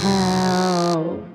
Help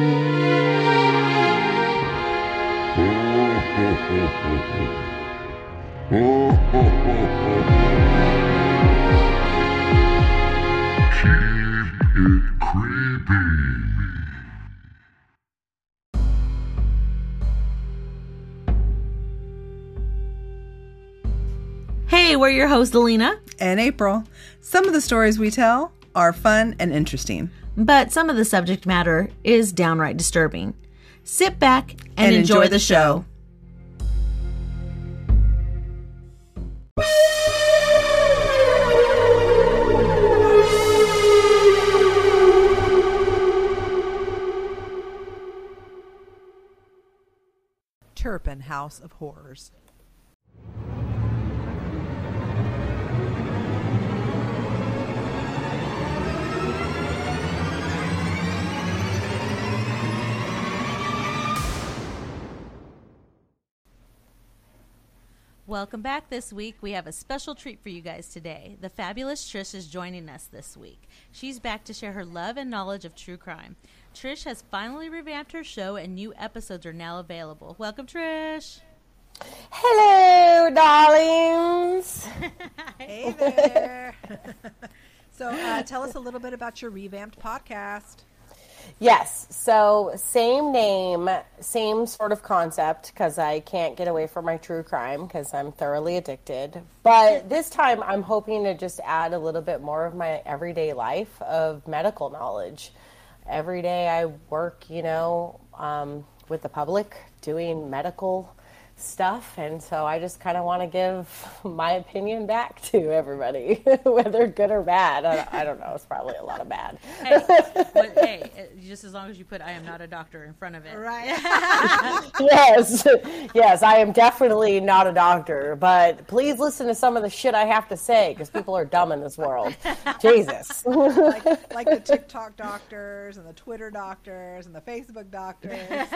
Hey, we're your hosts, Alina and April. Some of the stories we tell are fun and interesting, but some of the subject matter is downright disturbing. Sit back and enjoy the show. Turpin House of Horrors. Welcome back. This week we have a special treat for you guys today. The fabulous Trish is joining us this week. She's back to share her love and knowledge of true crime. Trish has finally revamped her show and new episodes are now available. Welcome, Trish. Hello, darlings. Hey there. So tell us a little bit about your revamped podcast. Yes, so same name, same sort of concept, because I can't get away from my true crime because I'm thoroughly addicted. But this time I'm hoping to just add a little bit more of my everyday life of medical knowledge. Every day I work, with the public doing medical stuff, and so I just kind of want to give my opinion back to everybody, whether good or bad. I don't know. It's probably a lot of bad. Hey, just as long as you put "I am not a doctor" in front of it, Right? Yes, I am definitely not a doctor, but please listen to some of the shit I have to say because people are dumb in this world. Jesus. like the TikTok doctors and the Twitter doctors and the Facebook doctors.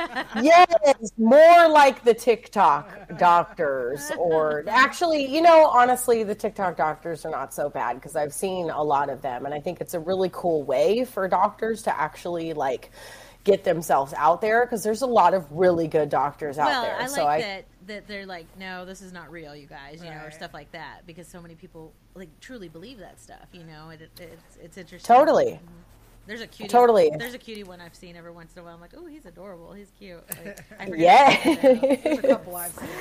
Yes, more like the TikTok doctors, or actually, honestly, the TikTok doctors are not so bad because I've seen a lot of them, and I think it's a really cool way for doctors to actually get themselves out there because there's a lot of really good doctors out there. I like that they're like, no, this is not real, you guys, or stuff like that, because so many people truly believe that stuff. It's interesting. Totally. Mm-hmm. There's a cutie. Totally. There's a cutie one I've seen every once in a while. I'm like, oh, he's adorable. He's cute. Yeah. There's a couple I've seen.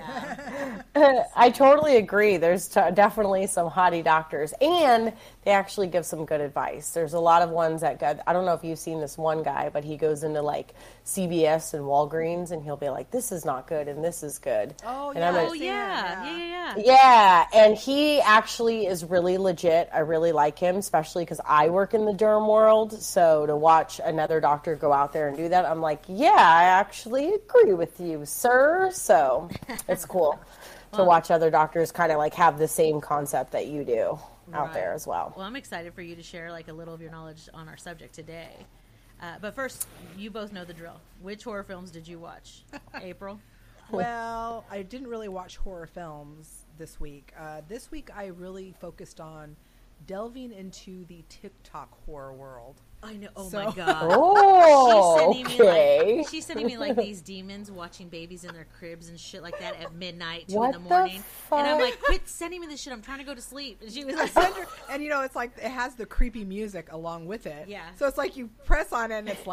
Yeah. I totally agree. There's definitely some hottie doctors, and they actually give some good advice. There's a lot of ones that I don't know if you've seen this one guy, but he goes into CVS and Walgreens, and he'll be like, "This is not good, and this is good." Oh, and yeah. Yeah, and he actually is really legit. I really like him, especially because I work in the derm world. So to watch another doctor go out there and do that, I'm like, yeah, I actually agree with you, sir. So it's cool to watch other doctors kind of have the same concept that you do out there as well. Well, I'm excited for you to share a little of your knowledge on our subject today. But first, you both know the drill. Which horror films did you watch? April? Well, I didn't really watch horror films this week. This week I really focused on delving into the TikTok horror world. I know. Oh my God. Oh, she's sending me these demons watching babies in their cribs and shit like that at midnight, 2 what in the morning. Fuck? And I'm like, quit sending me this shit. I'm trying to go to sleep. And she was like, and it's it has the creepy music along with it. Yeah. So it's you press on it and it's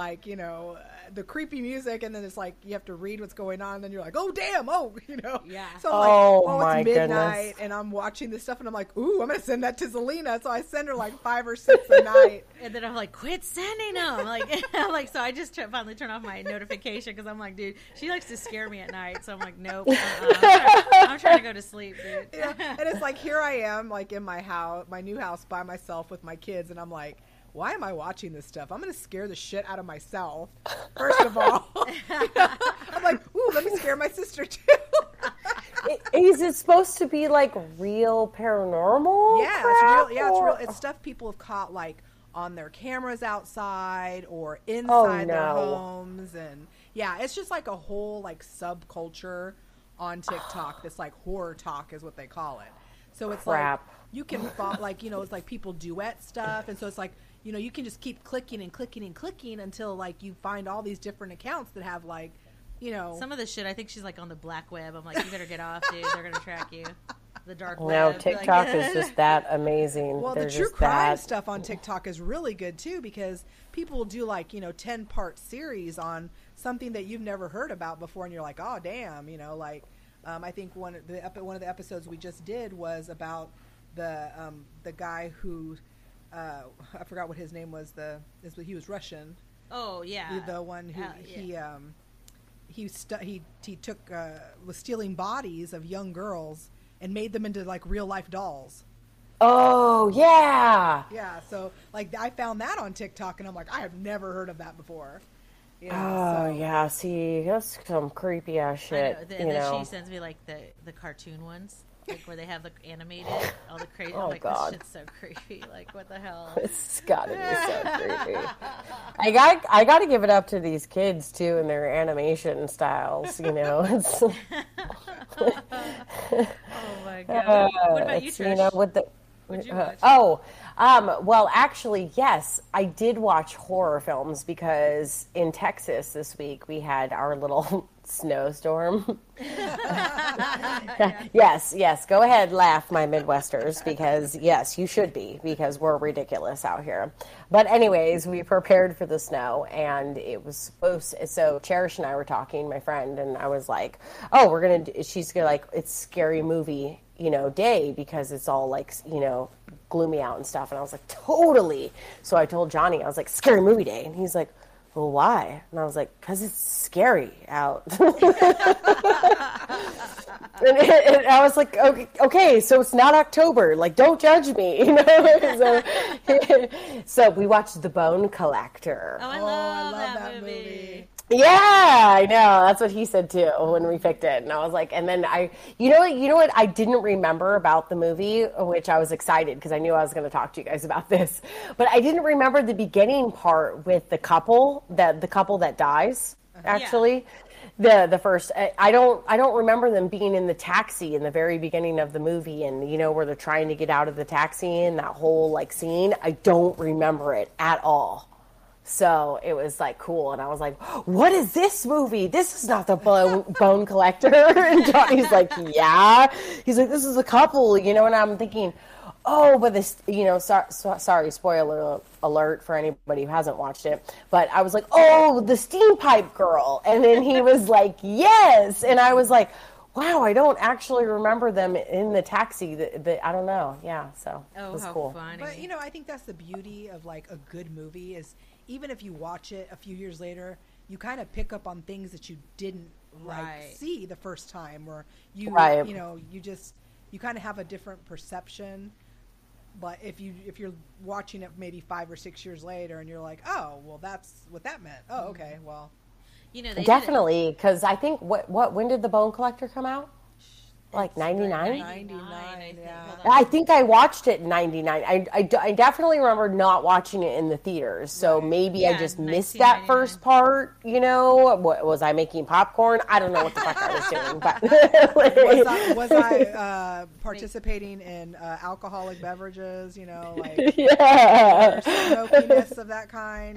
the creepy music, and then it's you have to read what's going on, and then you're like, oh damn, Yeah. So I'm my it's midnight goodness. and I'm watching this stuff and I'm like, ooh, I'm gonna send that to Zelina. So I send her 5 or 6 a night. And then I'm like, quit sending them. So I just finally turn off my notification because I'm like, dude, she likes to scare me at night. So I'm like, nope. I'm trying to go to sleep, dude. Yeah. And it's here I am, in my house, my new house by myself with my kids, and I'm like, why am I watching this stuff? I'm going to scare the shit out of myself, first of all. I'm like, ooh, let me scare my sister, too. Is it supposed to be real paranormal? Yeah, crap, it's real. Yeah, it's or- real. It's stuff people have caught on their cameras outside or inside their homes, and yeah, it's just a whole subculture on TikTok. This horror talk is what they call it. So it's crap. you can follow, it's people duet stuff, and so it's you can just keep clicking and clicking and clicking until like you find all these different accounts that have like, some of the shit. I think she's like on the black web. I'm like, you better get off, dude. They're gonna track you. The dark web. No, TikTok is just that amazing. Well, They're the true just crime that... stuff on TikTok is really good too, because people will do like 10-part series on something that you've never heard about before, and you're like, oh damn, I think one of the episodes we just did was about the guy who I forgot what his name was. He was Russian. Oh yeah, the one who he took was stealing bodies of young girls and made them into like real life dolls. Oh yeah. Yeah, so like I found that on TikTok, and I'm like, I have never heard of that before. Yeah. See, that's some creepy ass shit. And then she sends me like the cartoon ones, like where they have the animated, all the crazy. Oh, I'm like, God. this shit's so creepy. Like, what the hell? It's gotta be so creepy. I got to give it up to these kids too and their animation styles. It's. Oh my god! What about you, Trish? With the. What'd you watch? Well, actually, yes, I did watch horror films because in Texas this week we had our little snowstorm. Yes, go ahead, laugh, my Midwesters, because yes, you should be, because we're ridiculous out here. But anyways, we prepared for the snow, and it was so Cherish and I were talking, my friend, and I was like, oh, she's gonna like, it's scary movie day because it's all like, gloomy out and stuff. And I was like, totally. So I told Johnny, I was like, scary movie day. And he's like, well, why? And I was like, because it's scary out. and I was like, okay, so it's not October. Like, don't judge me. So we watched The Bone Collector. Oh, I love that movie. Yeah, I know. That's what he said too when we picked it. And I was like, and then you know what I didn't remember about the movie, which I was excited because I knew I was going to talk to you guys about this, but I didn't remember the beginning part with the couple that dies, actually. Yeah. The first, I don't remember them being in the taxi in the very beginning of the movie, and where they're trying to get out of the taxi and that whole like scene. I don't remember it at all. So it was like cool, and I was like, what is this movie? This is not the Bone Collector. And Johnny's like, yeah. He's like, this is a couple, and I'm thinking, oh, but this, sorry, spoiler alert for anybody who hasn't watched it, but I was like, oh, the steam pipe girl. And then he was like, yes. And I was like, wow, I don't actually remember them in the taxi. I don't know. Yeah, so it was cool. Funny. But, I think that's the beauty of like a good movie is, even if you watch it a few years later, you kind of pick up on things that you didn't see the first time, or you you kind of have a different perception. But if you're watching it maybe 5 or 6 years later, and you're like, oh, well, that's what that meant. Oh, okay, well, they definitely, because I think when did The Bone Collector come out? Like 99? 99, yeah. I think I watched it in 99. I definitely remember not watching it in the theaters. So maybe I just missed that first part, What, was I making popcorn? I don't know what the fuck I was doing. But was I participating in alcoholic beverages, like smokiness of that kind,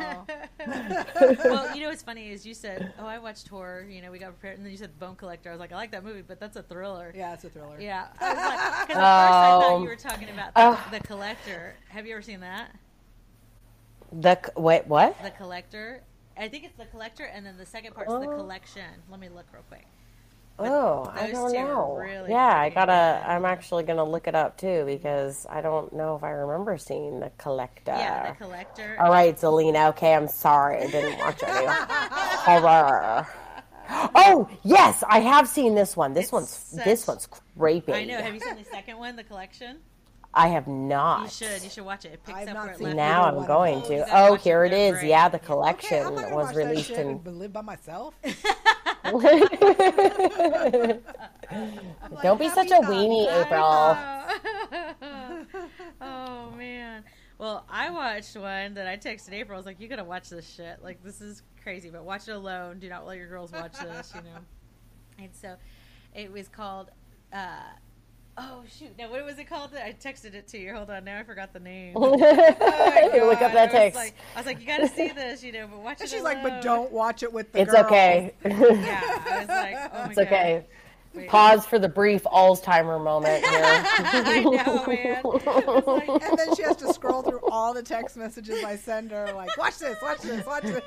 Well, what's funny is you said, I watched horror, we got prepared, and then you said Bone Collector. I was like, I like that movie, but that's a thriller. Yeah, it's a thriller. Yeah. I was like, because at first I thought you were talking about the Collector. Have you ever seen that? Wait, what? The Collector. I think it's The Collector, and then the second part's The Collection. Let me look real quick. But I don't know. Really I'm actually gonna look it up too, because I don't know if I remember seeing The Collector. Yeah, The Collector. All right, Zelina. Okay, I'm sorry, I didn't watch any horror. Oh yes, I have seen this one. This one's creepy. I know. Have you seen the second one, The Collection? I have not. You should watch it. It picks up where it left. Now I'm going to. Here it is. Great. Yeah, The Collection was released in. Live by myself. Don't be such a weenie, April. Oh man. Well, I watched one that I texted April. I was like, "You gotta watch this shit. Like, this is crazy, but watch it alone. Do not let your girls watch this." And so, it was called Oh shoot! Now what was it called? I texted it to you. Hold on, now I forgot the name. Look up that text. I was like, you got to see this, but watch it. And she's alone. like, but don't watch it with the It's girls. okay. Yeah, I was like, oh my It's God. okay. Wait. Pause for the brief Alzheimer moment here. I know, man. I was like, And then she has to scroll through all the text messages I send her, like, watch this, watch this, watch this.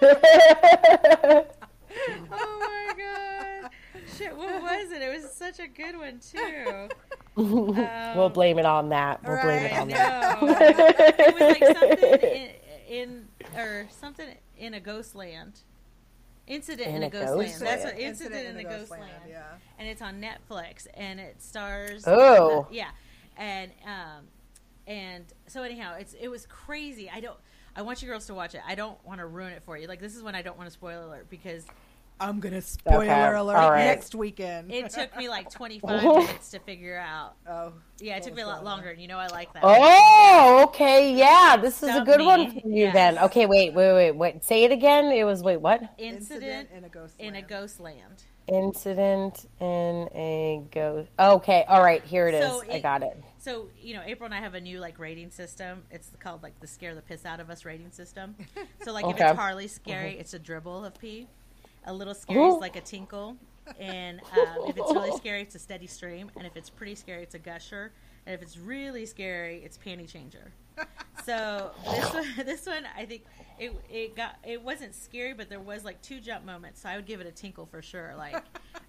oh my God. Shit, what was it? It was such a good one too. We'll blame it on that. We'll blame it I on that. know. It was like something in a ghost land. Incident in a ghost land. That's what Incident in a Ghost Land. Yeah. And it's on Netflix, and it stars. Oh. Yeah, and so anyhow, it was crazy. I want you girls to watch it. I don't want to ruin it for you. Like, this is when I don't want to spoil alert, because I'm going to spoiler alert All right. next weekend. it took me like 25 minutes to figure out. Oh. Yeah, it took me a lot longer, and I like that. Oh, okay. Yeah, this is a Stump good me. one for you Yes. then. Okay, wait. Say it again. It was, what? Incident in a ghost in a land. ghost land. Incident in a ghost. Okay, all right. Here it is. So I got it. So, April and I have a new, rating system. It's called, the scare the piss out of us rating system. So, if Okay. it's Harley scary, it's a dribble of pee. A little scary is like a tinkle. And if it's really scary, it's a steady stream. And if it's pretty scary, it's a gusher. And if it's really scary, it's panty changer. So, this one, I think it wasn't scary, but there was, 2 jump moments. So, I would give it a tinkle for sure. That's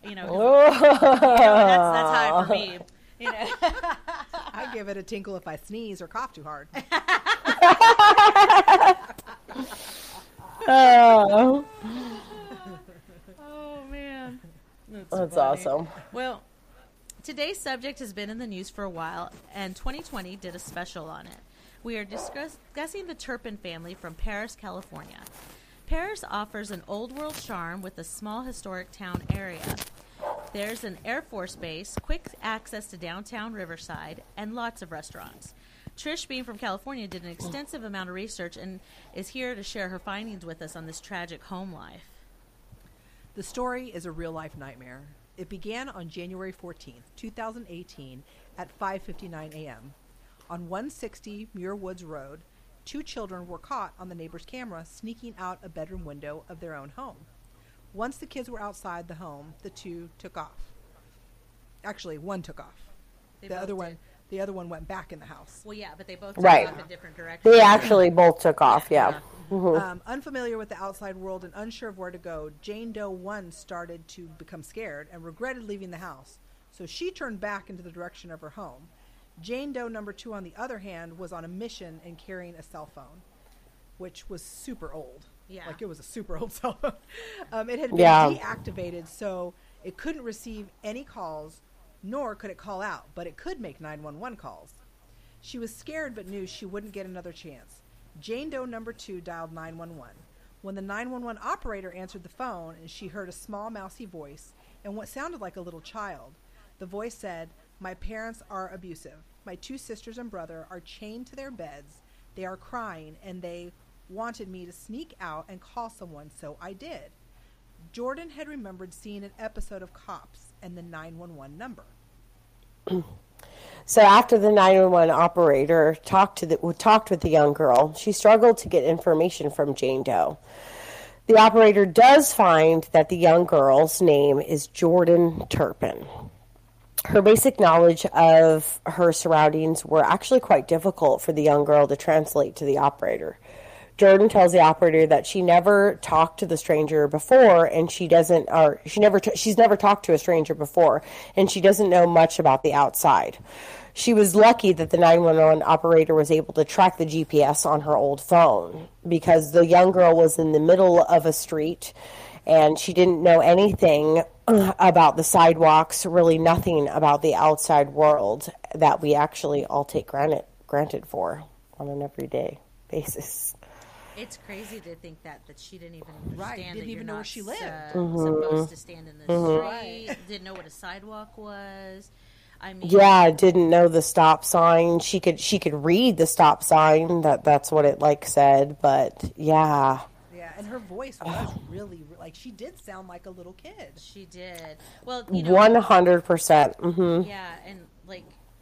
high for me. I give it a tinkle if I sneeze or cough too hard. Oh, Oh man, that's funny. awesome. Well, today's subject has been in the news for a while, and 2020 did a special on it. We are discussing the Turpin family from Paris, California. Paris offers an old world charm with a small historic town area. There's an Air Force base, quick access to downtown Riverside, and lots of restaurants. Trish, being from California, did an extensive amount of research and is here to share her findings with us on this tragic home life. The story is a real-life nightmare. It began on January 14th, 2018 at 5:59 a.m. On 160 Muir Woods Road, 2 children were caught on the neighbor's camera sneaking out a bedroom window of their own home. Once the kids were outside the home, the 2 took off. Actually, one took off. They The both other one went back in the house. Well, yeah, but they both took Right. off in different directions. They actually both took off, yeah. Unfamiliar with the outside world and unsure of where to go, Jane Doe 1 started to become scared and regretted leaving the house. So she turned back into the direction of her home. Jane Doe number 2, on the other hand, was on a mission and carrying a cell phone, which was super old. Yeah. Like, it was a super old cell phone. It had been Yeah. deactivated, so it couldn't receive any calls, nor could it call out, but it could make 911 calls. She was scared but knew she wouldn't get another chance. Jane Doe number 2 dialed 911. When the 911 operator answered the phone, and she heard a small, mousy voice and what sounded like a little child. The voice said, "My parents are abusive. My 2 sisters and brother are chained to their beds. They are crying, and they wanted me to sneak out and call someone, so I did." Jordan had remembered seeing an episode of Cops and the 911 number. So after the 911 operator talked with the young girl, she struggled to get information from Jane Doe. The operator does find that the young girl's name is Jordan Turpin. Her basic knowledge of her surroundings were actually quite difficult for the young girl to translate to the operator. Jordan tells the operator that she never talked to the stranger before, and she's never talked to a stranger before, and she doesn't know much about the outside. She was lucky that the 911 operator was able to track the GPS on her old phone, because the young girl was in the middle of a street, and she didn't know anything about the sidewalks, really nothing about the outside world that we actually all take granted for on an everyday basis. It's crazy to think that she didn't even understand Right, that didn't you're even know where not she lived. supposed to stand in the street. Right. Didn't know what a sidewalk was. I mean, Yeah, didn't know the stop sign. She could read the stop sign. That's what it said. But yeah, Yeah, and her voice was really, like, she did sound like a little kid. she did. Well, 100%. yeah, and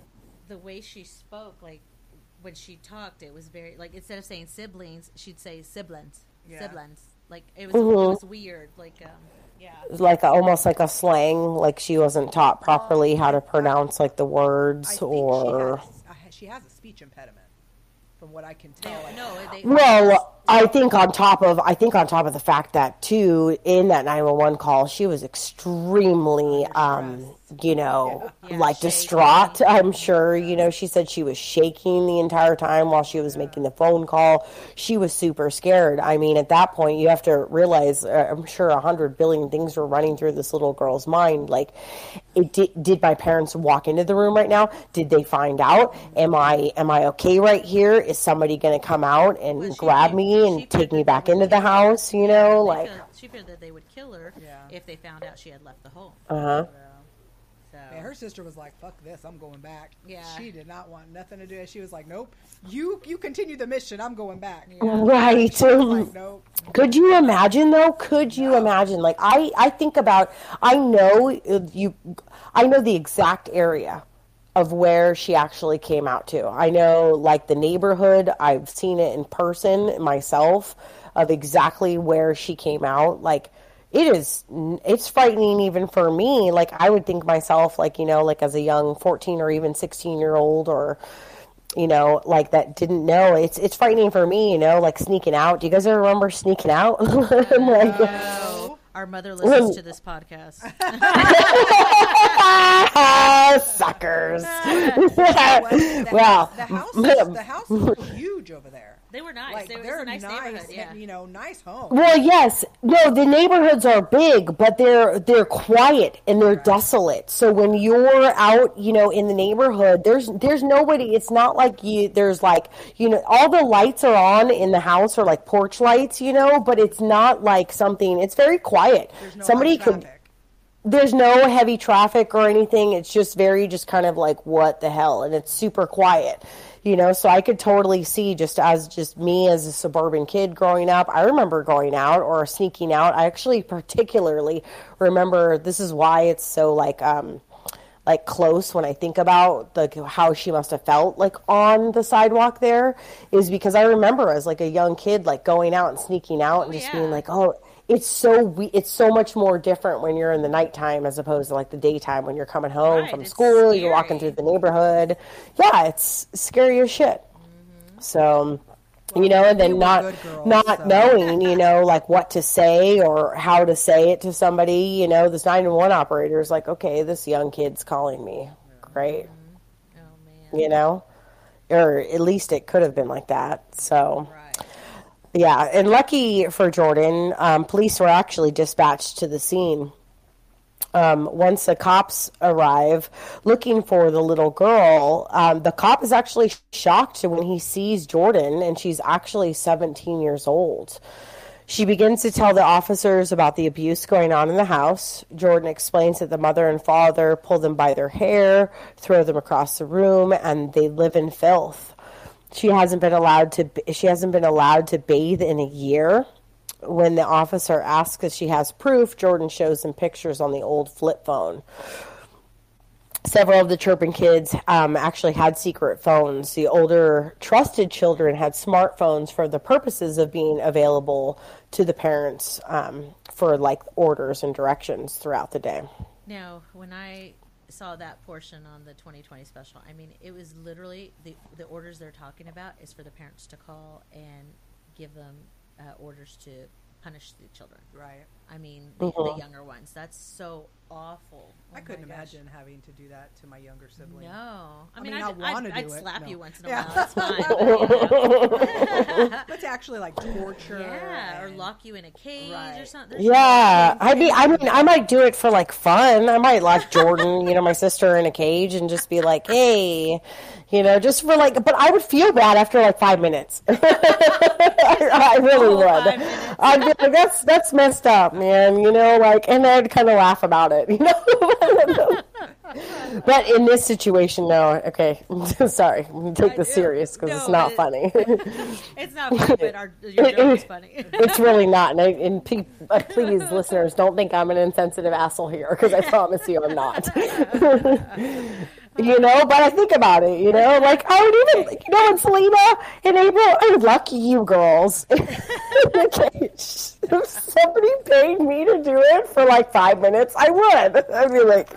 the way she spoke, like when she talked, it was very like instead of saying siblings, she'd say siblings, siblings. Like it was weird. Like yeah, like almost like a slang. Like she wasn't taught properly how to pronounce like the words, or she has a speech impediment, from what I can tell. Well, I think on top of the fact that too, in that 911 call, she was extremely, like distraught. I'm sure, she said she was shaking the entire time while she was making the phone call. She was super scared. I mean, at that point, you have to realize, I'm sure 100 billion things were running through this little girl's mind. Like, did my parents walk into the room right now? Did they find out? Am I okay right here? Is somebody going to come out and grab me and take me back into the house? She feared that they would kill her if they found out she had left the home. Yeah, her sister was like, "Fuck this, I'm going back." Yeah, she did not want nothing to do it. She was like, "Nope, you continue the mission. I'm going back." Yeah. Right. Like, nope. Could you imagine though? Could you imagine? Like I think about. I know the exact area of where she actually came out to. I know like the neighborhood. I've seen it in person myself of exactly where she came out. Like it's frightening even for me. Like I would think myself like, like as a young 14 or even 16-year-old or, like that didn't know. It's frightening for me, like sneaking out. Do you guys ever remember sneaking out? Our mother listens to this podcast. Suckers. The house was huge over there. They were nice. Like, They're a nice neighborhood. Yeah. Nice homes. Well, yes. No, the neighborhoods are big, but they're quiet and they're desolate. So when you're out, in the neighborhood, there's nobody. It's not like there's like, all the lights are on in the house are like porch lights, but it's not like something. It's very quiet. There's no heavy traffic or anything. It's just kind of like, what the hell? And it's super quiet, so I could totally see just me as a suburban kid growing up. I remember going out or sneaking out. I actually particularly remember, this is why it's so like close when I think about how she must have felt like on the sidewalk there, is because I remember as like a young kid, like going out and sneaking out and just being like, oh, it's so much more different when you're in the nighttime as opposed to like the daytime when you're coming home from school, you're walking through the neighborhood. Yeah, it's scary as shit. Mm-hmm. So, and then not knowing, like what to say or how to say it to somebody, this 911 operator is like, okay, this young kid's calling me. Great. Oh, man. Or at least it could have been like that. So. Right. Yeah, and lucky for Jordan, police were actually dispatched to the scene. Once the cops arrive looking for the little girl, the cop is actually shocked when he sees Jordan, and she's actually 17 years old. She begins to tell the officers about the abuse going on in the house. Jordan explains that the mother and father pull them by their hair, throw them across the room, and they live in filth. She hasn't been allowed to bathe in a year. When the officer asks if she has proof, Jordan shows them pictures on the old flip phone. Several of the Turpin kids actually had secret phones. The older trusted children had smartphones for the purposes of being available to the parents for like orders and directions throughout the day. Now, when I saw that portion on the 2020 special, I mean, it was literally the orders they're talking about is for the parents to call and give them orders to punish the children. Right. I mean, the younger ones. That's so awful. I couldn't imagine having to do that to my younger sibling. No. I mean, I'd slap you once in a while. That's fine. But to actually like torture. Yeah, or lock you in a cage or something. Yeah. I mean, I might do it for like fun. I might lock Jordan, my sister in a cage and just be like, hey, just for like, but I would feel bad after like 5 minutes. I really would. I'd be like, that's messed up, man, and I'd kind of laugh about it, But in this situation, no. Okay, sorry, take this serious because it's not funny. It's not funny, but your joke is funny. It's really not, and please, listeners, don't think I'm an insensitive asshole here because I promise you I'm not. You know, but I think about it, you know, like I would even, you know, and Selena and April, I lucky you girls. If somebody paid me to do it for like 5 minutes, I would. I'd be like,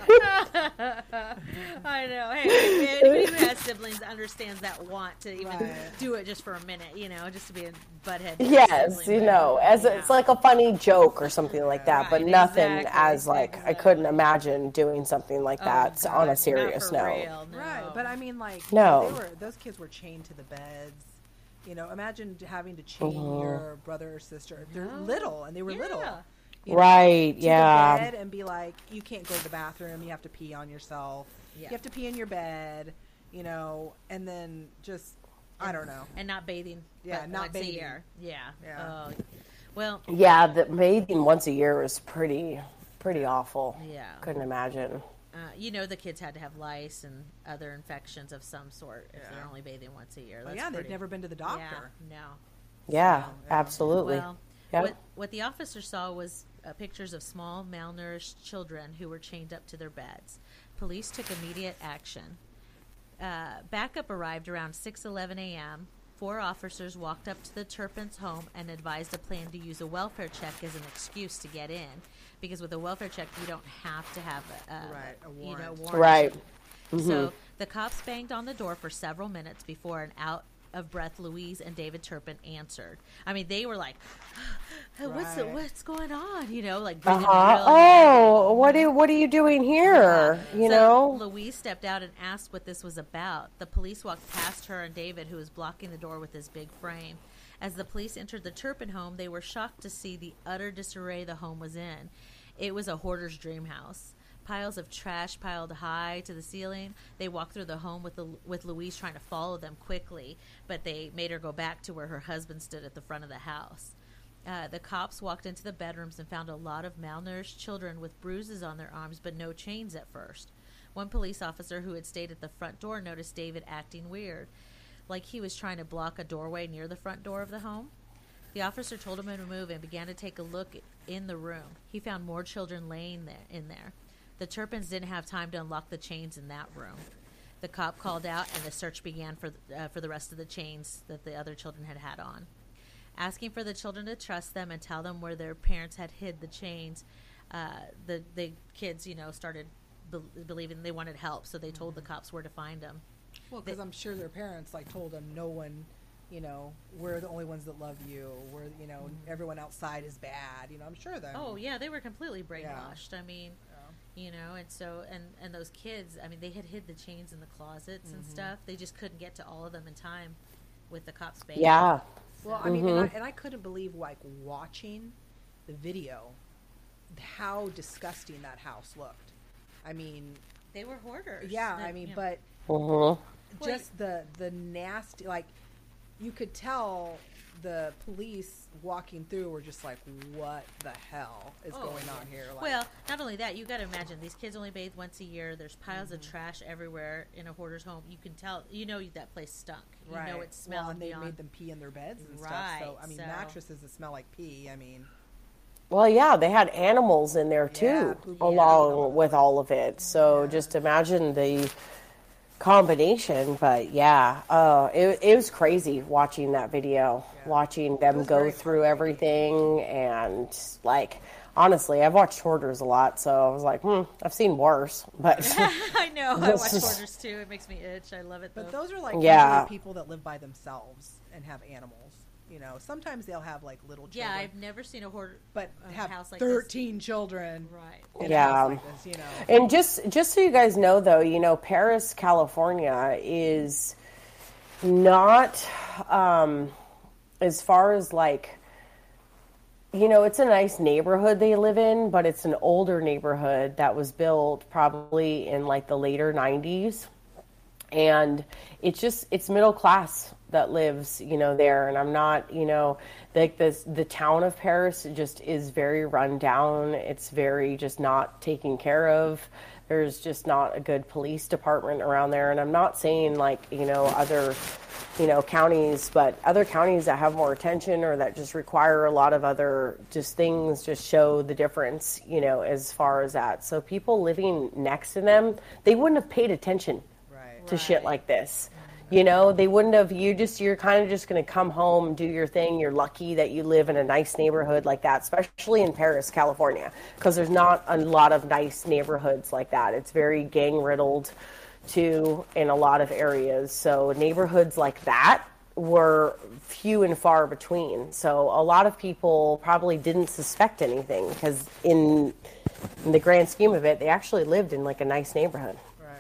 I know. Hey, anybody who has siblings understands that want to even do it just for a minute, you know, just to be a butthead. yes, you know, as it's like a funny joke or something like that, but nothing as like I couldn't imagine doing something like that on a serious note. Real, no. Right, but I mean, like, No. those kids were chained to the beds. You know, imagine having to chain your brother or sister. They're little, and they were little. You know, Right, to yeah. the bed and be like, you can't go to the bathroom. You have to pee on yourself. Yeah. You have to pee in your bed. You know, and then just I don't know. And not bathing. Yeah, but not once bathing. a year. Yeah. Yeah. Well. Yeah, the bathing once a year was pretty awful. Yeah. Couldn't imagine. You know, the kids had to have lice and other infections of some sort if they're only bathing once a year. Well, That's they've never been to the doctor. Yeah, no. Yeah, absolutely. Well, Yep. what the officer saw was pictures of small, malnourished children who were chained up to their beds. Police took immediate action. Backup arrived around 6:11 a.m. 4 officers walked up to the Turpins' home and advised a plan to use a welfare check as an excuse to get in, because with a welfare check you don't have to have a warrant. warrant. Right. So the cops banged on the door for several minutes before an out-of-breath Louise and David Turpin answered. I mean, they were like, what's going on? You know, like breathing real Oh, what are you doing here? You so know? Louise stepped out and asked what this was about. The police walked past her and David, who was blocking the door with his big frame. As the police entered the Turpin home, they were shocked to see the utter disarray the home was in. It was a hoarder's dream house. Piles of trash piled high to the ceiling. They walked through the home with Louise trying to follow them quickly, but they made her go back to where her husband stood at the front of the house. The cops walked into the bedrooms and found a lot of malnourished children with bruises on their arms, but no chains at first. One police officer who had stayed at the front door noticed David acting weird, like he was trying to block a doorway near the front door of the home. The officer told him to move and began to take a look in the room. He found more children laying in there. The Turpins didn't have time to unlock the chains in that room. The cop called out, and the search began for the rest of the chains that the other children had on. Asking for the children to trust them and tell them where their parents had hid the chains, the kids, you know, started believing they wanted help, so they told the cops where to find them. Well, because I'm sure their parents told them no one, you know, we're the only ones that love you. We're, you know, everyone outside is bad. You know, I'm sure that. Oh yeah, they were completely brainwashed. I mean, you know, and so and those kids, I mean, they had hid the chains in the closets and stuff. They just couldn't get to all of them in time with the cops' bailing. Yeah. Well, I mean, and I couldn't believe watching the video, how disgusting that house looked. I mean, they were hoarders. Yeah, I mean, but just the nasty, you could tell the police walking through were just like, what the hell is going on here? Well, not only that, you got to imagine these kids only bathe once a year. There's piles of trash everywhere in a hoarder's home. You can tell, you know, that place stunk. You know it smelled. Well, and they made them pee in their beds and stuff. So I mean, mattresses that smell like pee. I mean. Well, yeah, they had animals in there too, along with all of it. So just imagine the combination. But it was crazy watching that video, watching them go through everything, and honestly, I've watched hoarders a lot, so I was like, I've seen worse. But I know, I watch hoarders too. It makes me itch. I love it though. But those are usually people that live by themselves and have animals. You know, sometimes they'll have little children. Yeah, I've never seen a hoarder, but have house like 13 children. Right. In a house like this, you know. And just so you guys know, though, you know, Paris, California is not as far as you know, it's a nice neighborhood they live in, but it's an older neighborhood that was built probably in the later 90s. And it's middle class that lives, you know, there. And I'm not, you know, the town of Paris just is very run down. It's very just not taken care of. There's just not a good police department around there. And I'm not saying you know, other counties, but other counties that have more attention or that just require a lot of other just things just show the difference, as far as that. So people living next to them, they wouldn't have paid attention to shit like this. They wouldn't have, you're kind of just going to come home, do your thing. You're lucky that you live in a nice neighborhood like that, especially in Paris, California, because there's not a lot of nice neighborhoods like that. It's very gang riddled too in a lot of areas. So neighborhoods like that were few and far between. So a lot of people probably didn't suspect anything because in the grand scheme of it, they actually lived in like a nice neighborhood.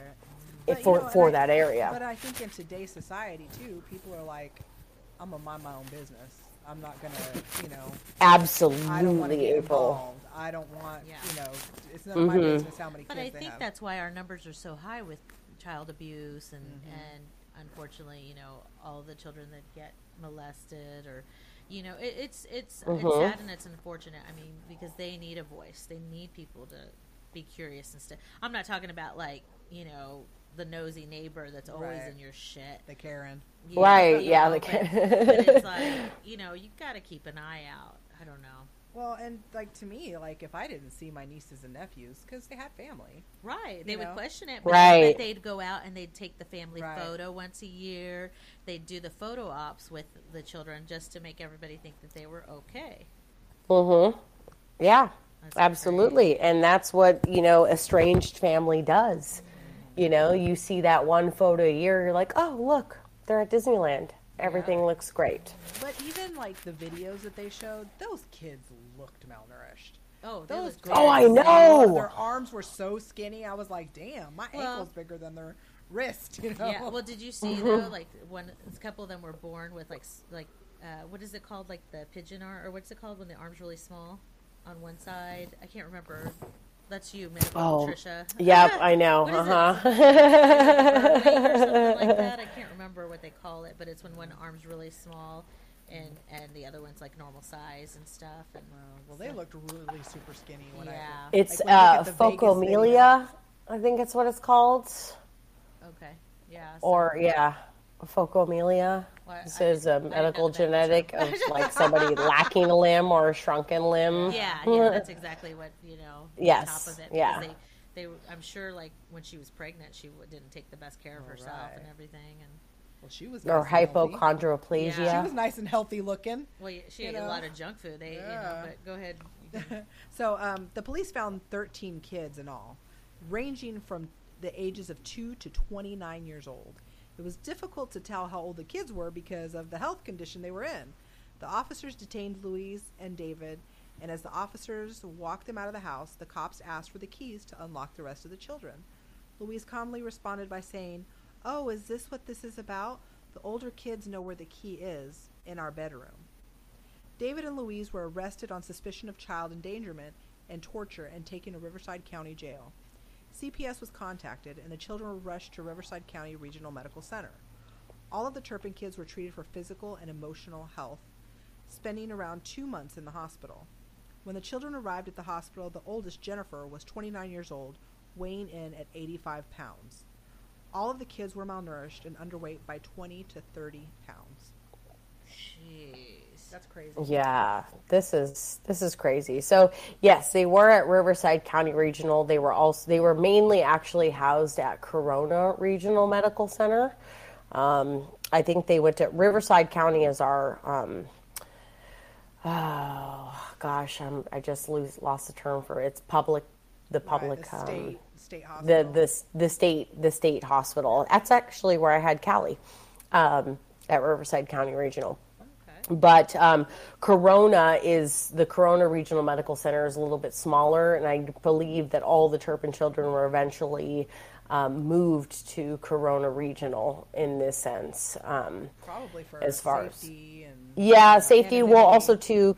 For that area. But I think in today's society too, people are like, I'm gonna mind my own business. I'm not gonna, Absolutely, I don't want to get involved. I don't want, it's not my business how many kids they have. But I think that's why our numbers are so high with child abuse and unfortunately, all the children that get molested or, it's sad and it's unfortunate. I mean, because they need a voice. They need people to be curious and stuff. I'm not talking about like, the nosy neighbor that's always in your shit. The Karen. Yeah, the Karen. But it's like, you got to keep an eye out. I don't know. Well, and like to me, like if I didn't see my nieces and nephews, because they had family. Right. They would question it. But they'd go out and they'd take the family photo once a year. They'd do the photo ops with the children just to make everybody think that they were okay. Yeah, that's absolutely. Great. And that's what, estranged family does. You see that one photo a year, you're like, oh, look, they're at Disneyland. Everything looks great. But even like the videos that they showed, those kids looked malnourished. Oh, those girls. Oh, I know. Their arms were so skinny. I was like, damn, my ankle's bigger than their wrist, Yeah. Well, did you see though, like a couple of them were born with like what is it called? Like the pigeon arm, or what's it called when the arm's really small on one side? I can't remember. That's you, medical Trisha. Yep, I know. Or something like that. I can't remember what they call it, but it's when one arm's really small and the other one's like normal size and stuff. And well, they looked really super skinny when It's phocomelia, I think it's what it's called. Okay. Yeah. Or phocomelia. This is a medical genetic of like somebody lacking a limb or a shrunken limb. Yeah, that's exactly what Yes, top of it. Yeah. They, I'm sure, like when she was pregnant, she didn't take the best care of herself and everything, and she was or hypochondroplasia. She was nice and healthy looking. Well, she ate a lot of junk food. But go ahead. So the police found 13 kids in all, ranging from the ages of 2 to 29 years old. It was difficult to tell how old the kids were because of the health condition they were in. The officers detained Louise and David, and as the officers walked them out of the house, the cops asked for the keys to unlock the rest of the children. Louise calmly responded by saying, "Oh, is this what this is about? The older kids know where the key is, in our bedroom." David and Louise were arrested on suspicion of child endangerment and torture and taken to Riverside County Jail. CPS was contacted, and the children were rushed to Riverside County Regional Medical Center. All of the Turpin kids were treated for physical and emotional health, spending around 2 months in the hospital. When the children arrived at the hospital, the oldest, Jennifer, was 29 years old, weighing in at 85 pounds. All of the kids were malnourished and underweight by 20 to 30 pounds. Jeez. That's crazy. Yeah, this is crazy. So yes, they were at Riverside County Regional. They were mainly actually housed at Corona Regional Medical Center. I think they went to Riverside County as our I just lost the term for it. It's public. The public state hospital. The state hospital. That's actually where I had Callie at Riverside County Regional. But the Corona Regional Medical Center is a little bit smaller, and I believe that all the Turpin children were eventually moved to Corona Regional in this sense. Probably for as far safety safety. Well, also to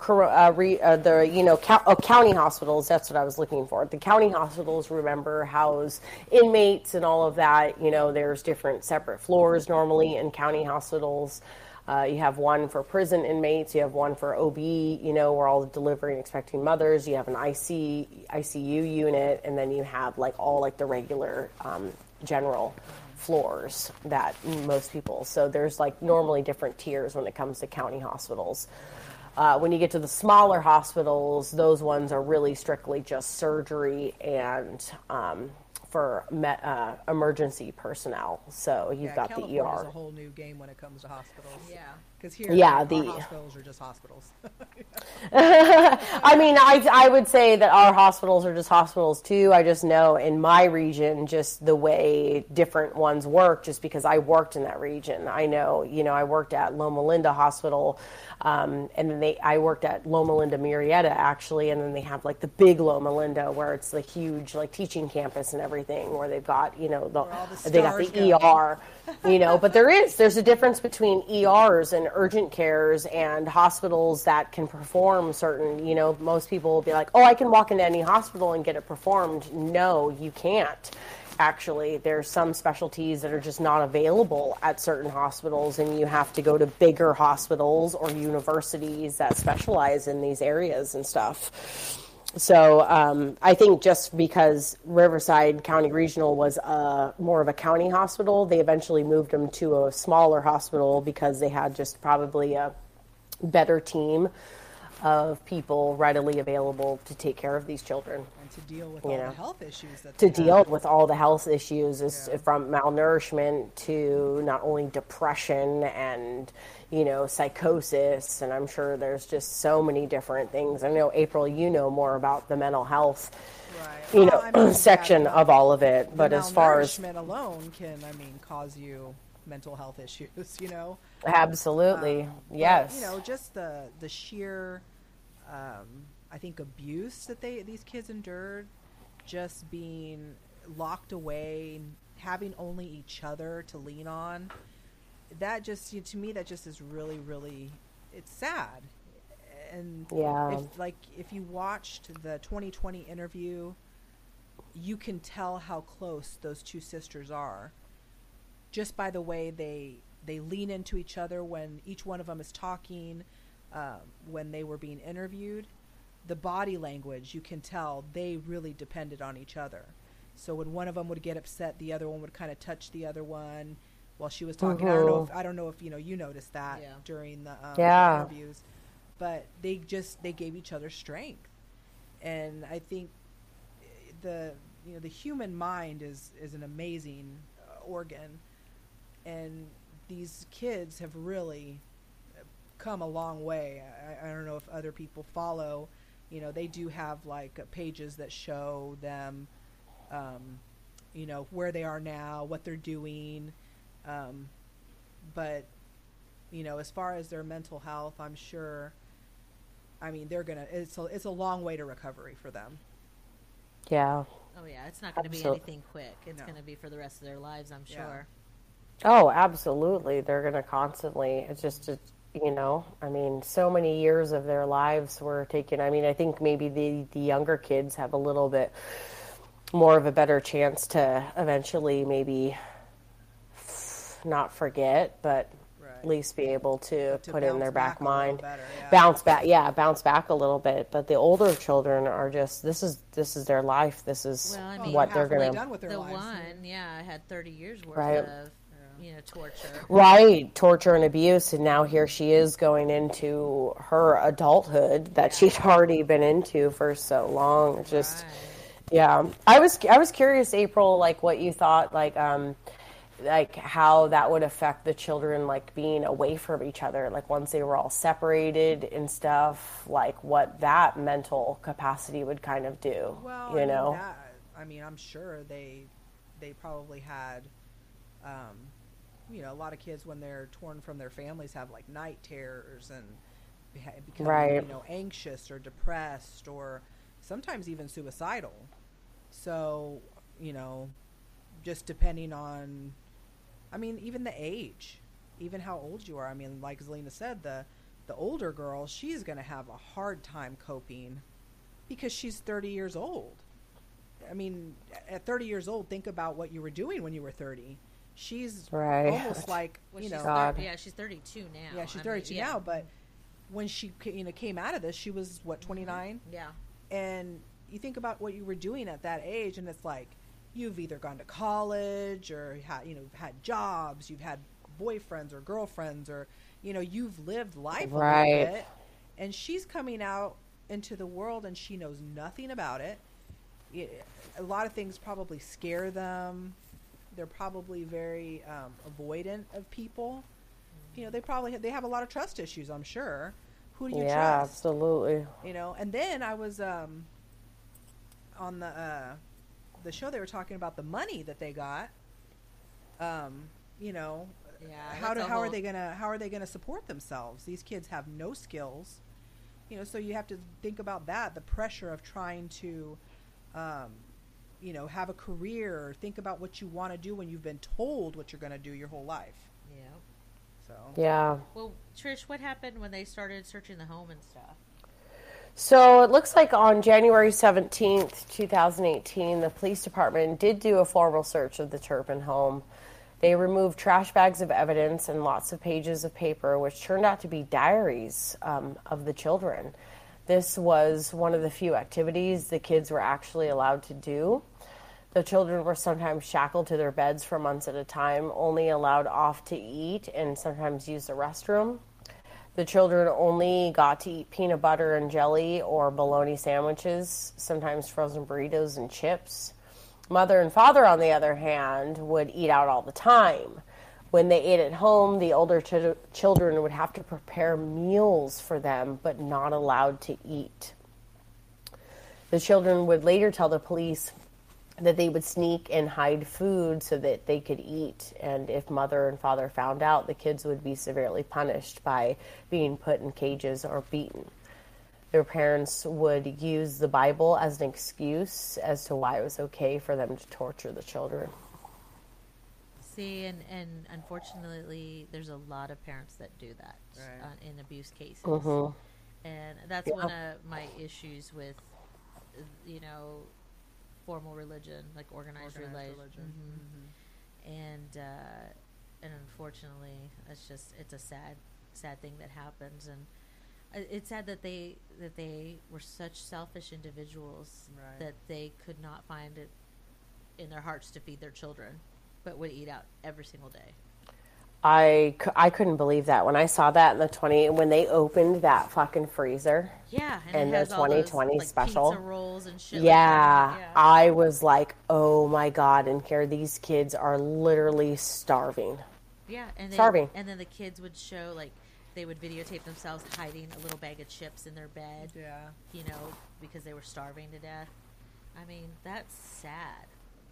county hospitals. That's what I was looking for. The county hospitals, remember, house inmates and all of that. There's different separate floors normally in county hospitals. You have one for prison inmates. You have one for OB, where all the delivering and expecting mothers. You have an ICU unit, and then you have all the regular general floors that most people. So there's like normally different tiers when it comes to county hospitals. When you get to the smaller hospitals, those ones are really strictly just surgery and for emergency personnel. So you've got the ER. Is a whole new game when it comes to hospitals. Yeah. Because here, our hospitals are just hospitals. I mean, I would say that our hospitals are just hospitals too. I just know in my region, just the way different ones work, just because I worked in that region. I know, I worked at Loma Linda Hospital, and then I worked at Loma Linda Murrieta actually, and then they have like the big Loma Linda where it's the huge like teaching campus and everything, where they've got, they got the ER, but there's a difference between ERs and urgent cares and hospitals that can perform certain, most people will be like, oh, I can walk into any hospital and get it performed. No, you can't. Actually, there's some specialties that are just not available at certain hospitals, and you have to go to bigger hospitals or universities that specialize in these areas and stuff. So I think just because Riverside County Regional was more of a county hospital, they eventually moved them to a smaller hospital because they had just probably a better team of people readily available to take care of these children. And to deal with all the health issues. With all the health issues, from malnourishment to not only depression and psychosis, and I'm sure there's just so many different things. I know, April, you know more about the mental health, section of all of it. But as far as malnourishment alone can, cause you mental health issues. Absolutely, yes. But, just the sheer, I think, abuse that these kids endured, just being locked away, having only each other to lean on. That just, to me, that just is really, really, it's sad. And if you watched the 2020 interview, you can tell how close those two sisters are just by the way they lean into each other when each one of them is talking, when they were being interviewed. The body language, you can tell they really depended on each other. So when one of them would get upset, the other one would kind of touch the other one while she was talking. I don't know if you noticed that during the interviews, but they gave each other strength. And I think the human mind is an amazing organ, and these kids have really come a long way. I don't know if other people follow. They do have like pages that show them, where they are now, what they're doing. But as far as their mental health, I'm sure, it's a long way to recovery for them. Yeah. Oh yeah, it's not going to be anything quick. It's going to be for the rest of their lives, I'm sure. Oh, absolutely. They're going to constantly, it's just, so many years of their lives were taken. I think maybe the younger kids have a little bit more of a better chance to eventually maybe not forget, but at least be able to put in their back mind, bounce back a little bit. But the older children are just, this is their life. This is what they're going to. The one, had 30 years worth of, torture. Right, torture and abuse, and now here she is going into her adulthood that she'd already been into for so long. It's just, I was curious, April, like what you thought, like how that would affect the children, like being away from each other, like once they were all separated and stuff, like what that mental capacity would kind of do. Well, I'm sure they probably had, a lot of kids when they're torn from their families have like night terrors and become, anxious or depressed or sometimes even suicidal. So, just depending on, even the age, even how old you are. Like Zelina said, the older girl, she's going to have a hard time coping because she's 30 years old. At 30 years old, think about what you were doing when you were 30. She's almost like, she's 32 now. Yeah, she's 32 now, but when she came out of this, she was, 29? Yeah. And you think about what you were doing at that age, and it's like, you've either gone to college or had jobs, you've had boyfriends or girlfriends, or you've lived life a little bit, and she's coming out into the world and she knows nothing about it. A lot of things probably scare them. They're probably very avoidant of people. They have a lot of trust issues, I'm sure. Who do you trust? Yeah, absolutely. And then I was on the show, they were talking about the money that they got. How are they gonna support themselves? These kids have no skills. So you have to think about that, the pressure of trying to have a career, or think about what you want to do when you've been told what you're going to do your whole life. Yeah. So. Yeah. Well, Trish, what happened when they started searching the home and stuff? So it looks like on January 17th, 2018, the police department did do a formal search of the Turpin home. They removed trash bags of evidence and lots of pages of paper, which turned out to be diaries of the children. This was one of the few activities the kids were actually allowed to do. The children were sometimes shackled to their beds for months at a time, only allowed off to eat and sometimes use the restroom. The children only got to eat peanut butter and jelly or bologna sandwiches, sometimes frozen burritos and chips. Mother and father, on the other hand, would eat out all the time. When they ate at home, the older children would have to prepare meals for them, but not allowed to eat. The children would later tell the police that they would sneak and hide food so that they could eat. And if mother and father found out, the kids would be severely punished by being put in cages or beaten. Their parents would use the Bible as an excuse as to why it was okay for them to torture the children. See, and unfortunately, there's a lot of parents that do that in abuse cases. Mm-hmm. And that's one of my issues with, formal religion, like organized religion. Mm-hmm. And unfortunately, it's a sad thing that happens. And it's sad that they were such selfish individuals that they could not find it in their hearts to feed their children, but would eat out every single day. I couldn't believe that when I saw that when they opened that fucking freezer. Yeah, and the 2020 those, special. Pizza rolls and shit. Yeah, I was like, oh my God, and here these kids are literally starving. Yeah, starving. And then the kids would show, they would videotape themselves hiding a little bag of chips in their bed. Yeah. Because they were starving to death. I mean, that's sad.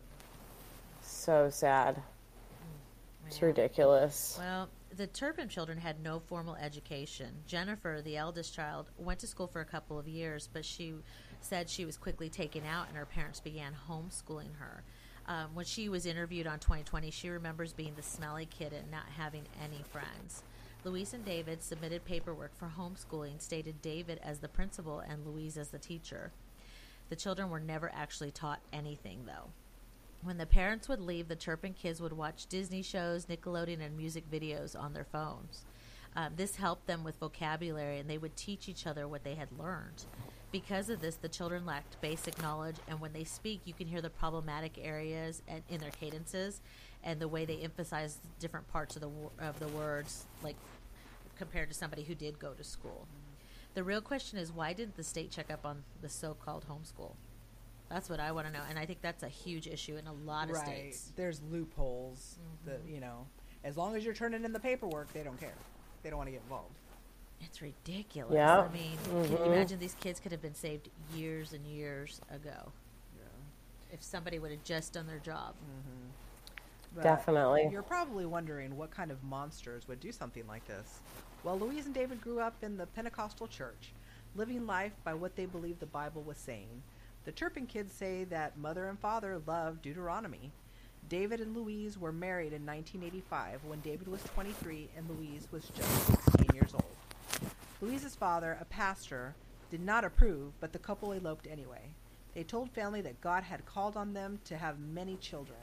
So sad. It's ridiculous. Well, the Turpin children had no formal education. Jennifer, the eldest child, went to school for a couple of years, but she said she was quickly taken out and her parents began homeschooling her. When she was interviewed on 2020, she remembers being the smelly kid and not having any friends. Louise and David submitted paperwork for homeschooling, stated David as the principal and Louise as the teacher. The children were never actually taught anything, though. When the parents would leave, the Turpin kids would watch Disney shows, Nickelodeon, and music videos on their phones. This helped them with vocabulary, and they would teach each other what they had learned. Because of this, the children lacked basic knowledge, and when they speak, you can hear the problematic areas and in their cadences, and the way they emphasize different parts of the words, like compared to somebody who did go to school. The real question is, why didn't the state check up on the so-called homeschool? That's what I want to know, and I think that's a huge issue in a lot of states. There's loopholes that, as long as you're turning in the paperwork, they don't care. They don't want to get involved. It's ridiculous. Yeah. I mean, can you imagine these kids could have been saved years and years ago if somebody would have just done their job. But definitely. You're probably wondering what kind of monsters would do something like this. Well, Louise and David grew up in the Pentecostal church, living life by what they believed the Bible was saying. The Turpin kids say that mother and father loved Deuteronomy. David and Louise were married in 1985 when David was 23 and Louise was just 16 years old. Louise's father, a pastor, did not approve, but the couple eloped anyway. They told family that God had called on them to have many children.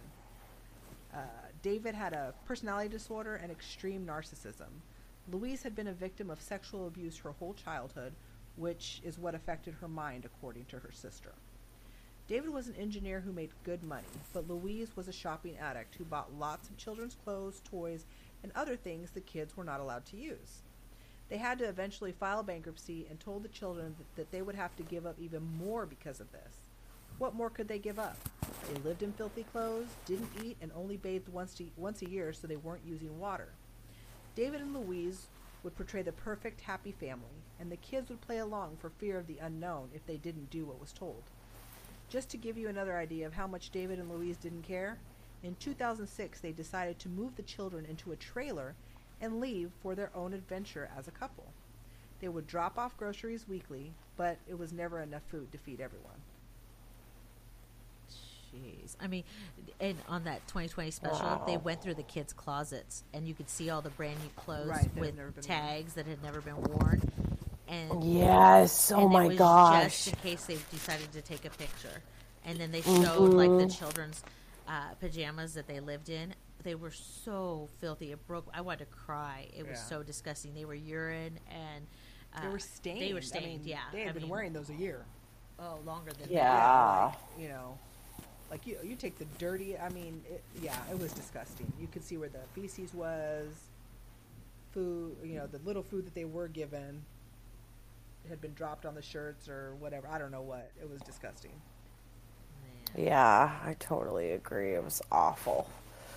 David had a personality disorder and extreme narcissism. Louise had been a victim of sexual abuse her whole childhood, which is what affected her mind, according to her sister. David was an engineer who made good money, but Louise was a shopping addict who bought lots of children's clothes, toys, and other things the kids were not allowed to use. They had to eventually file bankruptcy and told the children that they would have to give up even more because of this. What more could they give up? They lived in filthy clothes, didn't eat, and only bathed once a year, so they weren't using water. David and Louise would portray the perfect, happy family, and the kids would play along for fear of the unknown if they didn't do what was told. Just to give you another idea of how much David and Louise didn't care, in 2006 they decided to move the children into a trailer and leave for their own adventure as a couple. They would drop off groceries weekly, but it was never enough food to feed everyone. Jeez. I mean, and on that 2020 special, they went through the kids' closets, and you could see all the brand new clothes Right, that had with never been tags that had never been worn. And Yes. Oh and my it was gosh. just in case they decided to take a picture. And then they showed like the children's pajamas that they lived in. They were so filthy. It broke. I wanted to cry. It was Yeah. so disgusting. They were urine and They were stained. They were stained. I mean, yeah, they had been wearing those a year. oh longer than Yeah. You know, like you take the dirty. I mean, it was disgusting. You could see where the feces was. Food, the little food that they were given had been dropped on the shirts or whatever. I don't know what. It was disgusting. Yeah, I totally agree. It was awful.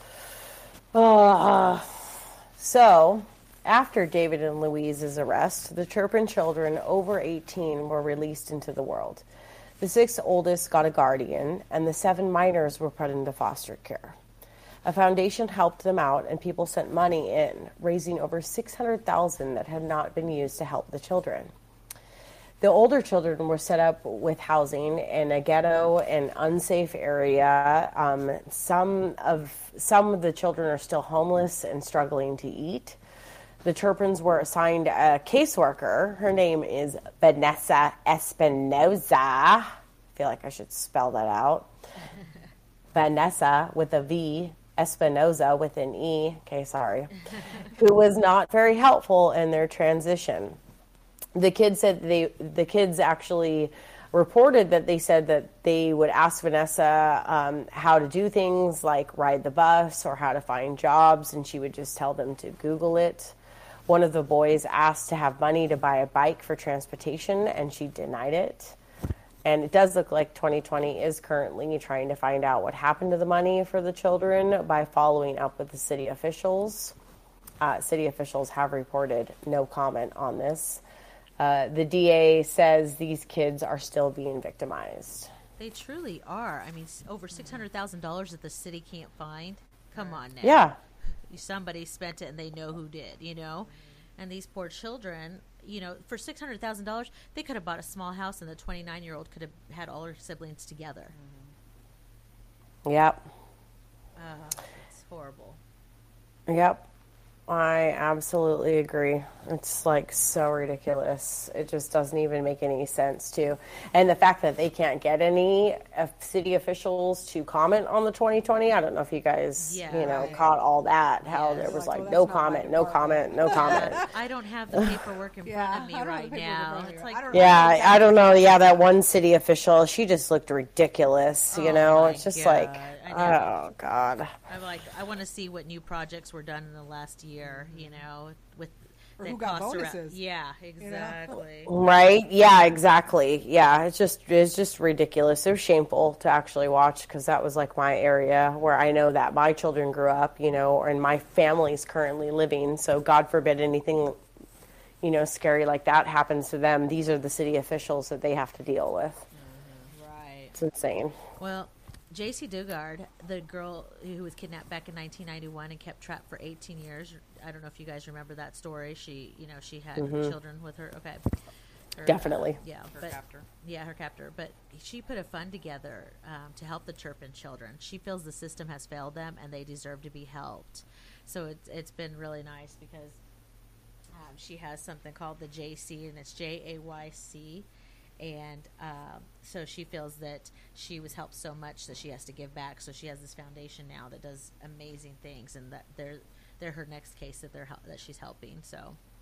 So, after David and Louise's arrest, the Turpin children over 18 were released into the world. The 6 oldest got a guardian, and the 7 minors were put into foster care. A foundation helped them out, and people sent money in, raising over $600,000 that had not been used to help the children. The older children were set up with housing in a ghetto and unsafe area. Some of the children are still homeless and struggling to eat. The Turpins were assigned a caseworker. Her name is Vanessa Espinoza. I feel like I should spell that out. Vanessa with a V, Espinoza with an E. Okay, sorry. Who was not very helpful in their transition. The kids said the kids actually reported that they said that they would ask Vanessa how to do things like ride the bus or how to find jobs, and she would just tell them to Google it. One of the boys asked to have money to buy a bike for transportation, and she denied it. And it does look like 2020 is currently trying to find out what happened to the money for the children by following up with the city officials. City officials have reported no comment on this. The DA says these kids are still being victimized. They truly are. I mean, over $600,000 that the city can't find. Come on now. Yeah. Somebody spent it and they know who did, And these poor children, for $600,000, they could have bought a small house and the 29-year-old could have had all her siblings together. Yep. It's horrible. Yep. I absolutely agree. It's like so ridiculous. It just doesn't even make any sense too. And the fact that they can't get any city officials to comment on the 2020, I don't know if you guys, caught all that, how there was like no comment, no comment, no comment. I don't have the paperwork in front of me right now. It's like, I don't know. Yeah, that one city official, she just looked ridiculous, It's just God. like, oh, God. I'm like, I want to see what new projects were done in the last year, with Or that who got cost around. bonuses. Yeah, exactly. Right? Yeah, exactly. Yeah, it's just ridiculous. It was shameful to actually watch because that was like my area where I know that my children grew up, and my family's currently living. So God forbid anything, scary like that happens to them. These are the city officials that they have to deal with. Right. It's insane. Well, J.C. Dugard, the girl who was kidnapped back in 1991 and kept trapped for 18 years. I don't know if you guys remember that story. She, she had children with her. Okay. Definitely. Her captor. Yeah, her captor. But she put a fund together to help the Turpin children. She feels the system has failed them and they deserve to be helped. So it's been really nice because she has something called the JC, and it's JAYC. And so she feels that she was helped so much that she has to give back. So she has this foundation now that does amazing things, and that they're her next case that she's helping. So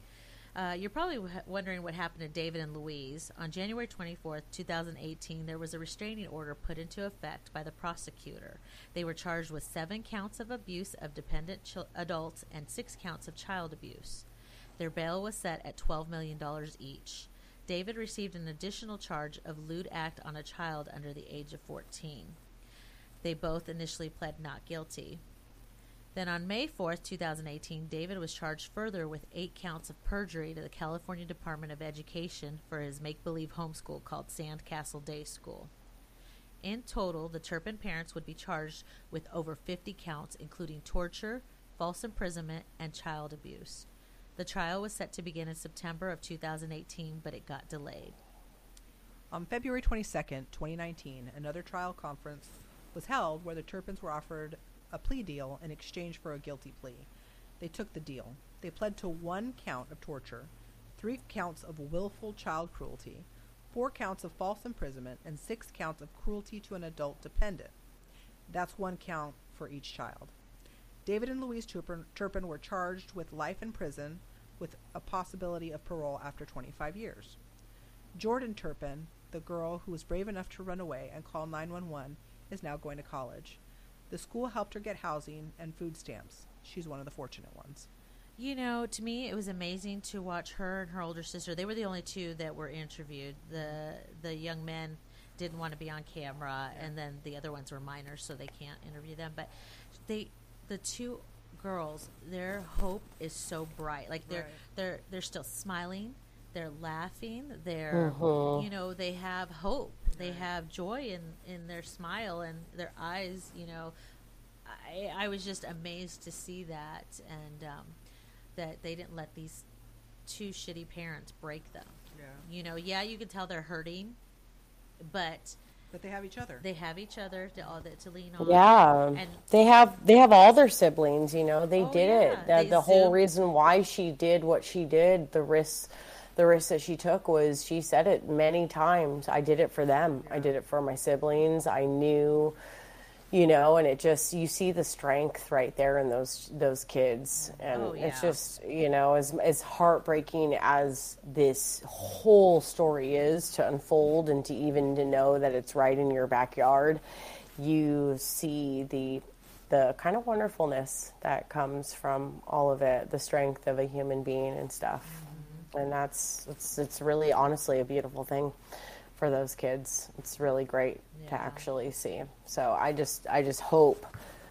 You're probably wondering what happened to David and Louise. On January 24th, 2018, there was a restraining order put into effect by the prosecutor. They were charged with 7 counts of abuse of dependent adults and 6 counts of child abuse. Their bail was set at $12 million each. David received an additional charge of lewd act on a child under the age of 14. They both initially pled not guilty. Then on May 4th, 2018, David was charged further with 8 counts of perjury to the California Department of Education for his make-believe homeschool called Sandcastle Day School. In total, the Turpin parents would be charged with over 50 counts, including torture, false imprisonment, and child abuse. The trial was set to begin in September of 2018, but it got delayed. On February 22nd, 2019, another trial conference was held where the Turpins were offered a plea deal in exchange for a guilty plea. They took the deal. They pled to 1 count of torture, 3 counts of willful child cruelty, 4 counts of false imprisonment, and 6 counts of cruelty to an adult dependent. That's 1 count for each child. David and Louise Turpin were charged with life in prison with a possibility of parole after 25 years. Jordan Turpin, the girl who was brave enough to run away and call 911, is now going to college. The school helped her get housing and food stamps. She's one of the fortunate ones. You know, to me, it was amazing to watch her and her older sister. They were the only 2 that were interviewed. The young men didn't want to be on camera, and then the other ones were minors, so they can't interview them. But the 2 girls, their hope is so bright. Like they're still smiling, they're laughing, they're you know, they have hope. They have joy in their smile and their eyes, you know. I was just amazed to see that, and that they didn't let these 2 shitty parents break them. Yeah. You know, you can tell they're hurting, but they have each other. They have each other to lean on. Yeah, and they have all their siblings. You know, they did yeah. it. The whole reason why she did what she did, the risk that she took was, she said it many times, I did it for them. I did it for my siblings. I knew, you know, and it just, you see the strength right there in those kids. And it's just, you know, as heartbreaking as this whole story is to unfold and to know that it's right in your backyard, you see the kind of wonderfulness that comes from all of it, the strength of a human being and stuff. And it's really, honestly, a beautiful thing for those kids. It's really great to actually see. So I just hope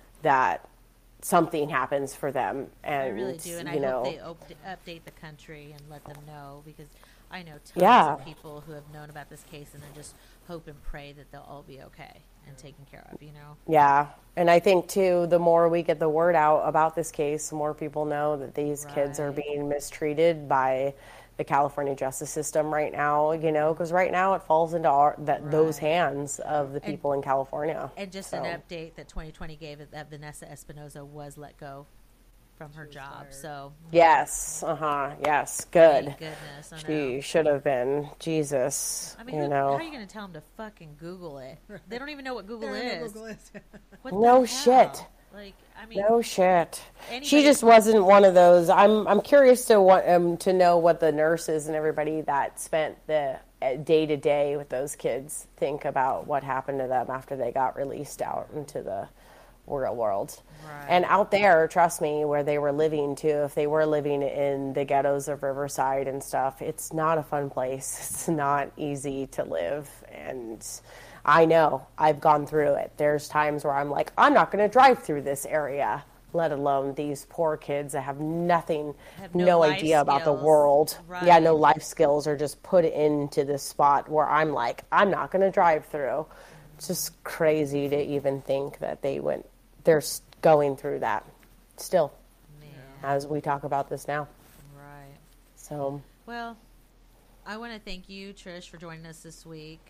that something happens for them. And I really do, and I hope they update the country and let them know, because I know tons of people who have known about this case, and I just hope and pray that they'll all be okay and taken care of, you know? Yeah, and I think, too, the more we get the word out about this case, the more people know that these kids are being mistreated by the California justice system right now, you know, because right now it falls into those hands of the people in California. And just an update that 2020 gave it, that Vanessa Espinoza was let go from her job. So yes, yes, good. Thank goodness. She should have been. Jesus, I mean, you know. How are you going to tell them to fucking Google it? They don't even know what Google is. What no the shit. hell? Like, I mean, no shit. She just wasn't one of those. I'm curious to know what the nurses and everybody that spent the day to day with those kids think about what happened to them after they got released out into the real world. Right. And out there, trust me, where they were living too, if they were living in the ghettos of Riverside and stuff, it's not a fun place. It's not easy to live. And I know, I've gone through it. There's times where I'm like, I'm not going to drive through this area, let alone these poor kids that have nothing, no idea about the world. Right. Yeah, no life skills, are just put into this spot where I'm like, I'm not going to drive through. It's just crazy to even think that they're going through that still, as we talk about this now. Right. So. Well, I want to thank you, Trish, for joining us this week.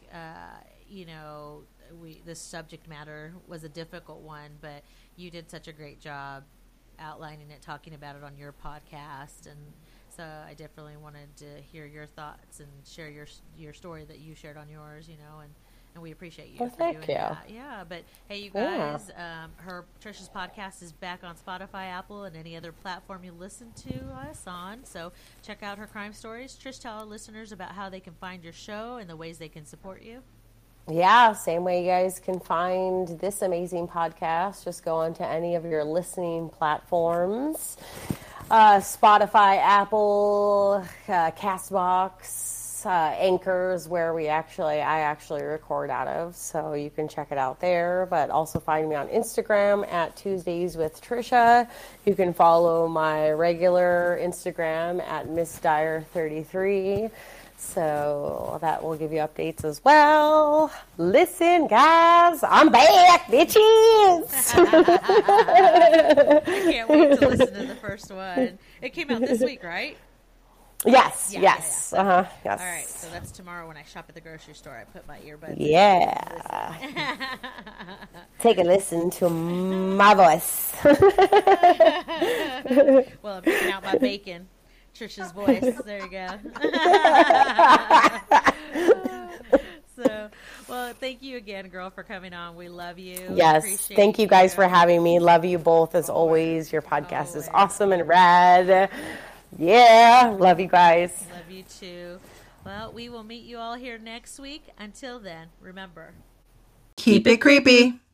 You know, this subject matter was a difficult one, but you did such a great job outlining it, talking about it on your podcast, and so I definitely wanted to hear your thoughts and share your story that you shared on yours. You know, and and we appreciate you Well, for thank doing you. that. Yeah, but hey, you Yeah. guys, Trish's podcast is back on Spotify, Apple, and any other platform you listen to us on. So check out her crime stories. Trish, tell our listeners about how they can find your show and the ways they can support you. Yeah, same way you guys can find this amazing podcast. Just go onto any of your listening platforms. Spotify, Apple, Castbox, Anchors, where I actually record out of, so you can check it out there. But also find me on Instagram at Tuesdays with Trisha. You can follow my regular Instagram at MissDyer33. So that will give you updates as well. Listen, guys, I'm back, bitches. I can't wait to listen to the first one. It came out this week, right? Yes, Yeah, yes, yeah, yeah. yes. All right, so that's tomorrow when I shop at the grocery store. I put my earbuds Yeah. Take a listen to my voice. Well, I'm picking out my bacon. Trisha's voice. There you go. So, well, thank you again, girl, for coming on. We love you. Yes, Appreciate thank you guys for having me. Love you both as always. Your podcast is awesome and rad. Yeah, love you guys. Love you too. Well, we will meet you all here next week. Until then, remember, Keep it creepy.